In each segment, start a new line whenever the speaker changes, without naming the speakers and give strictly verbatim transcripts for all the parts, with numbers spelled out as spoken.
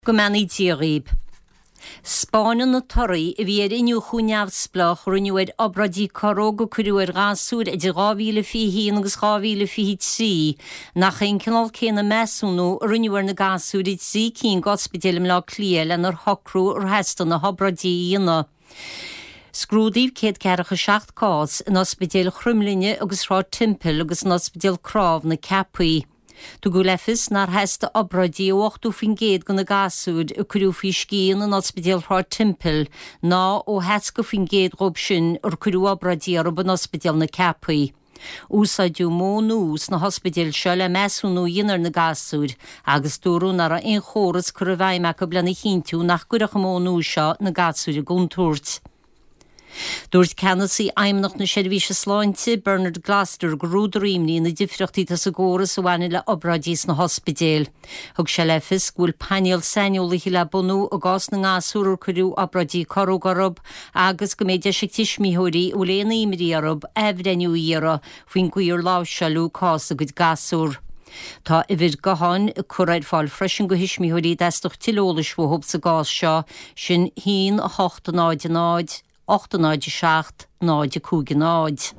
Go manaí tíoríb. Spáin na toraí a bhí ar inniu chuneamhsplach runniuid obradí coró go cuiúir gasúr idir gáhíle fihí agus gáhíle fihí trí nach ein cinál céna meúnú runniuir na gasúrid sí cín gospidélim lá clíal an ar hocrú ar hestan na hobradí ína. Scrúdíh céad cearacha seacht cás in ospidéal chrumlinne agus rá timpil agus an ospidéal cráv na Capuí. Tu go lefis nar hesta obradí óchtú fin géad go na gasúd a cuiú fi scían an ospidéal rá timpil ná ó het go fin géad rob sin ar cuiú obradí ar an ospidéal na Capuí. Úsáidú mó nús na hospidéal seo le meúnú dionar na gasúd agus dúrú nar a ein chóras cur a bhaimach go blana chinú nach cuireach mó nús seo na gasúd a gúntúirt. Dúirt Canasí aimnach na seirbhíse sláinte Bernard Glaster go rúdaríimní na difreachtaí tas a góras a bhaine le obradís na hospidéal. Thug se lefis gúil panial seinúla hi le bunú a gás na ngásúr chuú obradí coró gorob agus go méidir se tismíthúirí ó léana imrí arab ehrenniú íra faoin gcuir lá sealú cás a gud gasúr. Tá i bhid gohan cuaid fáil freisin go hismíthúirí destoch tilolalas bhthób sa gás seo sin hín a hocht a náid a náid ochtanáid seacht náid a cúga náid.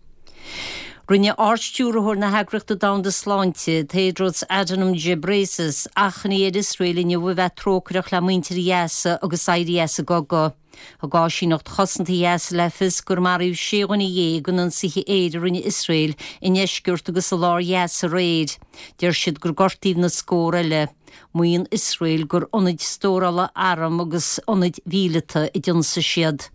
Rinne áirstúrthór na heagrachta da de sláinte Tedros Adhanom Ghebreyesus achnaí iad Israelin bh bheith trócraach le muintir dhéasa agus éiríasa gogo. A gá sí nach chosanta dhéasa lefis gur maríh séganna dhé gun an sichi éidir rinne Israel in eiscirt agus a lár dhéasa réid. Deir siad gur gortíh na scóra le. Muon Israel gur onid stórála aram agus onid bhílata i dionsa siad.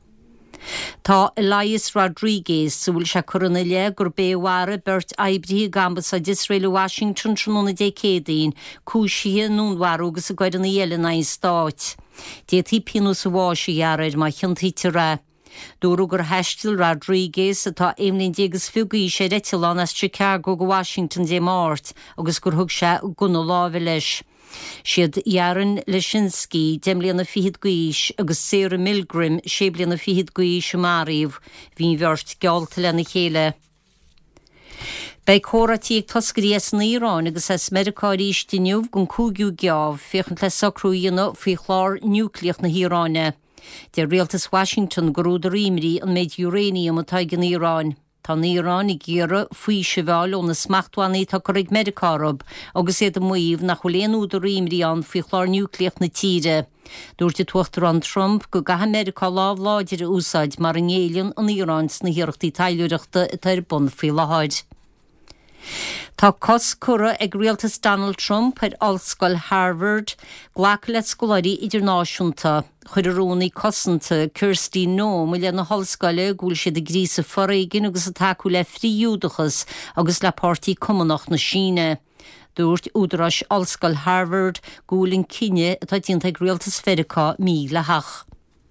Tá Elias Rodriguez súil se chuna le gur béhhara beirt eibrithe gambas a Israel a Washington tróna décédaín cúisithe núnhharú agus a gcuid an dhéile na stáit. Détí pinú sa bháise dhearaid má chiantaíte ra. Dúrú gur heistil Rodriguez atá éimlín dégus fiúgaí sé réitián as Chicago go Washington dé máirt agus gur thug se gona lábhe leis. Siad Yaron Leshinsky demblianna fihid guis agus Sarah Milgrim séblianna fihid guis maríh hín bheirt gealta lena chéile. Bei córatíag toscarías na Irán agus es Americáid istiniuh gon cúgiú geamh féchant le sacrúíanna fao chlár núcleach na Iráne. De Rialtas Washington gorúda rímrí an méid urénium atá gan Irán. Tá na Irán i ggéire faoi se bháil ó na smachthaí tá go ag Medicárab agus éad a muomh nach choléanú do ríimrí an faoi chlár núcleach na tíre. Dúirte tuachtar an Trump go gatha America lábhláidir a úsáid mar an éilion an Iráns na hiireachtaí tailiúireachta atá ar bun faoi leáid. Tá cos cura ag rialtas Donald Trump ar ollscoil Harvard ghlac le scoláirí idirnáisiúnta. Chuir arónaí cosanta Kirsty Noem le na hallscoile gúil siad a grísa foréigin agus a taú le fríúdachas agus le pártaí cumanach na Síne. Dúirt údarás ollscoil Harvard gúlinn cinenne atá dionanta ag rialtas Feireachá mí le hach.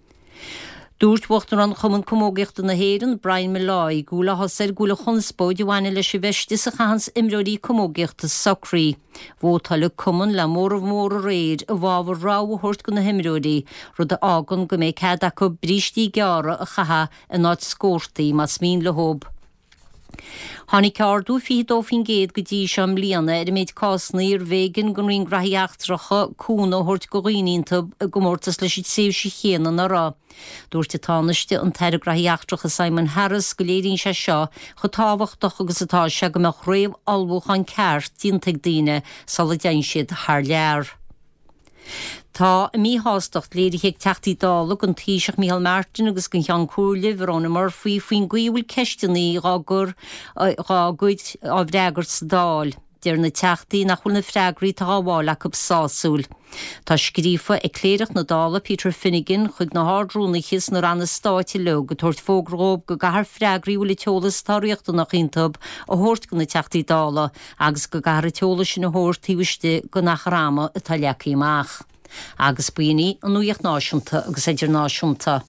Dúirt bhachtar an chumann commógaachta na héireann Brian Malloy gúla hosair gúla chunspóid bhaine leis i bheistis a chahans imreoirí commógaachta socraí. Bhótála cumann le mór mór a réad a bhábhar rá a thuirt go na himreoirí rud a ágan go méid cead acu brístí geara a chatha a náid scórtaí mas mín le hób. Hannig ceardú fi dó fin géad go dtí sem líana ar méid cásnaí ar bhégan go rin graíachtracha cúna thuirt go riínta go mórtas leis séh si chéana na rá. Dúirte tánaiste an teir graíachtracha Simon Harris go léirín se seo chu táhachtach agus atá se go meach réamh albuchan ceart diontaigh daine sal a dein siad thar lear. Tá a mí hástacht léirigh teachtaí dála an tíiseach Michael Martin agus gon chean cúrla bhrónna mar faoi faoin gcuihfuil ceisteannaí rágur rágóid á bhreagar sa dáil. Deir na teachtaí nach chuil na freigraí tá bháil acu sáúil. Tá scrífa ag cléireach na dála Peter Finnegan chuig na hádrúnachas na ranna stáiti le go tuairt fógrób go gahar freigraí bhfuil teolas táíochtta nach intab a thuirt go na teachtaí dála agus go gahar teola sin na thuirtíhuiste go nach ráma a talleachaí amach. Agus buoine an nuíocht náisiúnta agus idirnáisiúnta.